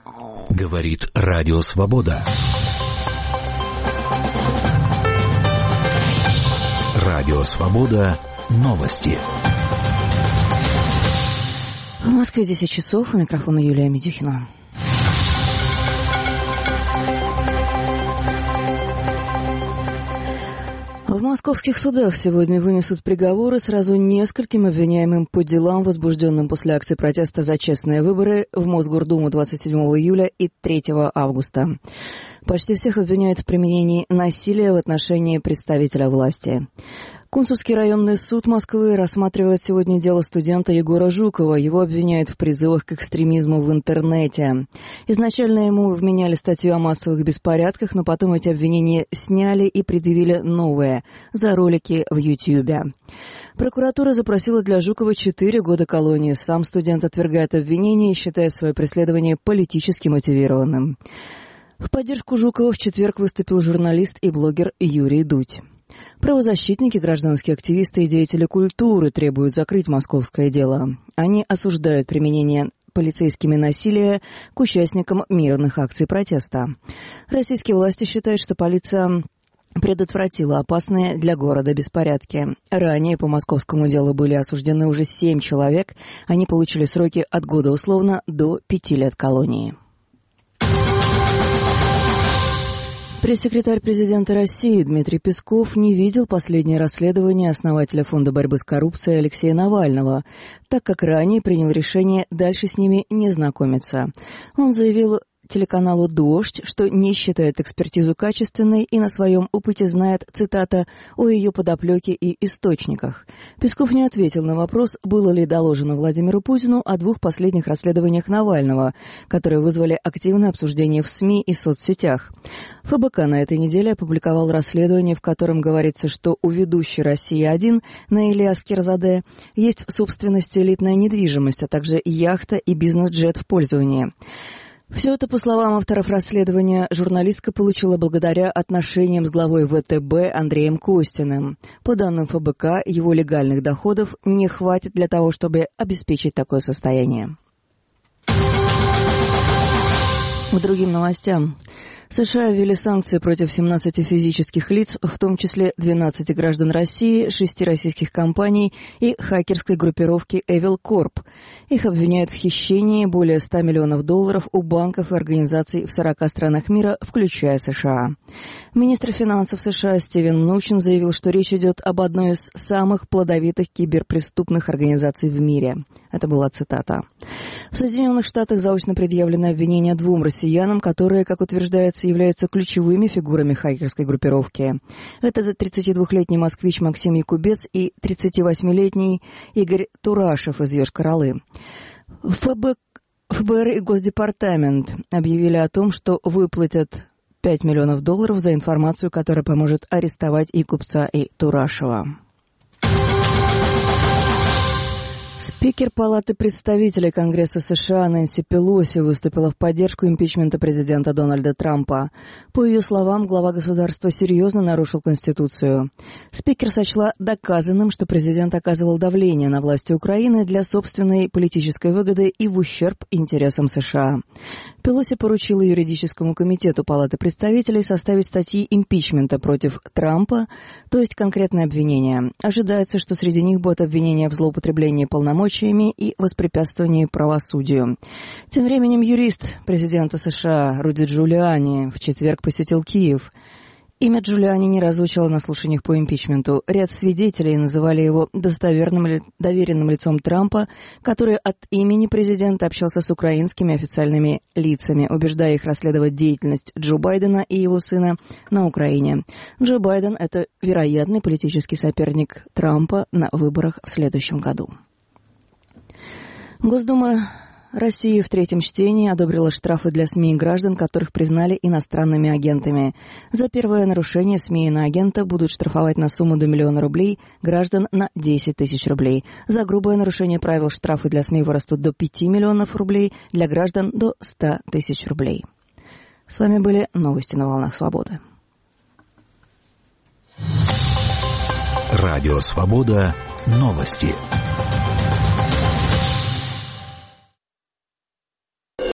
Говорит Радио Свобода. Радио Свобода. Новости. В Москве 10 часов. У микрофона Юлия Медюхина. В московских судах сегодня вынесут приговоры сразу нескольким обвиняемым по делам, возбужденным после акции протеста за честные выборы в Мосгордуму 27 июля и 3 августа. Почти всех обвиняют в применении насилия в отношении представителя власти. Кунцевский районный суд Москвы рассматривает сегодня дело студента Егора Жукова. Его обвиняют в призывах к экстремизму в интернете. Изначально ему вменяли статью о массовых беспорядках, но потом эти обвинения сняли и предъявили новые за ролики в Ютьюбе. Прокуратура запросила для Жукова 4 года колонии. Сам студент отвергает обвинения и считает свое преследование политически мотивированным. В поддержку Жукова в четверг выступил журналист и блогер Юрий Дудь. Правозащитники, гражданские активисты и деятели культуры требуют закрыть московское дело. Они осуждают применение полицейскими насилия к участникам мирных акций протеста. Российские власти считают, что полиция предотвратила опасные для города беспорядки. Ранее по московскому делу были осуждены уже 7 человек. Они получили сроки от года условно до 5 лет колонии. Пресс-секретарь президента России Дмитрий Песков не видел последнее расследование основателя Фонда борьбы с коррупцией Алексея Навального, так как ранее принял решение дальше с ними не знакомиться. Он заявил телеканалу «Дождь», что не считает экспертизу качественной и на своем опыте знает, цитата, о ее подоплеке и источниках. Песков не ответил на вопрос, было ли доложено Владимиру Путину о 2 последних расследованиях Навального, которые вызвали активное обсуждение в СМИ и соцсетях. ФБК на этой неделе опубликовал расследование, в котором говорится, что у ведущей «России-1» Наили Аскерзаде есть в собственности элитная недвижимость, а также яхта и бизнес-джет в пользовании. Все это, по словам авторов расследования, журналистка получила благодаря отношениям с главой ВТБ Андреем Костиным. По данным ФБК, его легальных доходов не хватит для того, чтобы обеспечить такое состояние. К другим новостям. США ввели санкции против 17 физических лиц, в том числе 12 граждан России, 6 российских компаний и хакерской группировки Evil Corp. Их обвиняют в хищении более $100 миллионов у банков и организаций в 40 странах мира, включая США. Министр финансов США Стивен Мнучин заявил, что речь идет об одной из самых плодовитых киберпреступных организаций в мире. Это была цитата. В Соединенных Штатах заочно предъявлены обвинения 2 россиянам, которые, как утверждается, являются ключевыми фигурами хакерской группировки. Это 32-летний москвич Максим Якубец и 38-летний Игорь Турашев из Йошкар-Олы. ФБР и Госдепартамент объявили о том, что выплатят $5 миллионов за информацию, которая поможет арестовать и Купца, и Турашева. Спикер Палаты представителей Конгресса США Нэнси Пелоси выступила в поддержку импичмента президента Дональда Трампа. По ее словам, глава государства серьезно нарушил Конституцию. Спикер сочла доказанным, что президент оказывал давление на власти Украины для собственной политической выгоды и в ущерб интересам США. Пелоси поручила юридическому комитету Палаты представителей составить статьи импичмента против Трампа, то есть конкретные обвинения. Ожидается, что среди них будут обвинения в злоупотреблении полномочиями и воспрепятствовании правосудию. Тем временем юрист президента США Руди Джулиани в четверг посетил Киев. Имя Джулиани не раззвучало на слушаниях по импичменту. Ряд свидетелей называли его доверенным лицом Трампа, который от имени президента общался с украинскими официальными лицами, убеждая их расследовать деятельность Джо Байдена и его сына на Украине. Джо Байден – это вероятный политический соперник Трампа на выборах в следующем году. Госдума России в 3-м чтении одобрила штрафы для СМИ и граждан, которых признали иностранными агентами. За первое нарушение СМИ и иноагента будут штрафовать на сумму до $1 миллиона, граждан на 10 тысяч рублей. За грубое нарушение правил штрафы для СМИ вырастут до 5 миллионов рублей, для граждан до 100 тысяч рублей. С вами были новости на волнах Свободы. Радио Свобода. Новости.